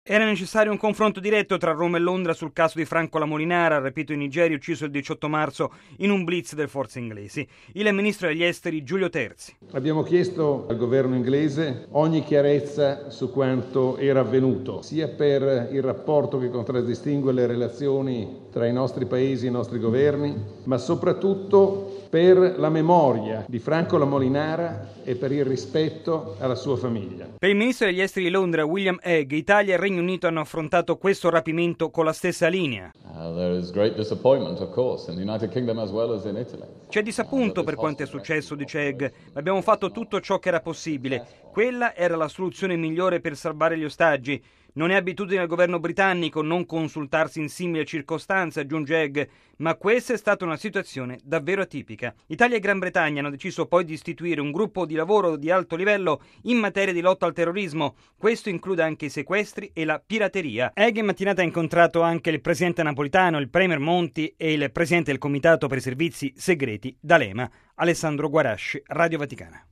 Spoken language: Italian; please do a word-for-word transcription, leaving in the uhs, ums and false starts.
Era necessario un confronto diretto tra Roma e Londra sul caso di Franco La Molinara, rapito in Nigeria, ucciso il diciotto marzo in un blitz delle forze inglesi. Il ministro degli esteri Giulio Terzi. Abbiamo chiesto al governo inglese ogni chiarezza su quanto era avvenuto, sia per il rapporto che contraddistingue le relazioni tra i nostri paesi e i nostri governi, ma soprattutto per la memoria di Franco La Molinara e per il rispetto alla sua famiglia. Per il ministro degli esteri di Londra, William Hague, Italia e Regno Unito hanno affrontato questo rapimento con la stessa linea. Uh, there is great disappointment, of course, in the United Kingdom as well as in Italy. C'è disappunto per quanto è successo, dice Hague, ma abbiamo fatto tutto ciò che era possibile. Quella era la soluzione migliore per salvare gli ostaggi. Non è abitudine al governo britannico non consultarsi in simili circostanze, aggiunge Hague, ma questa è stata una situazione davvero atipica. Italia e Gran Bretagna hanno deciso poi di istituire un gruppo di lavoro di alto livello in materia di lotta al terrorismo. Questo include anche i sequestri e la pirateria. Hague in mattinata ha incontrato anche il presidente Napolitano, il premier Monti e il presidente del Comitato per i Servizi Segreti D'Alema, Alessandro Guarasci, Radio Vaticana.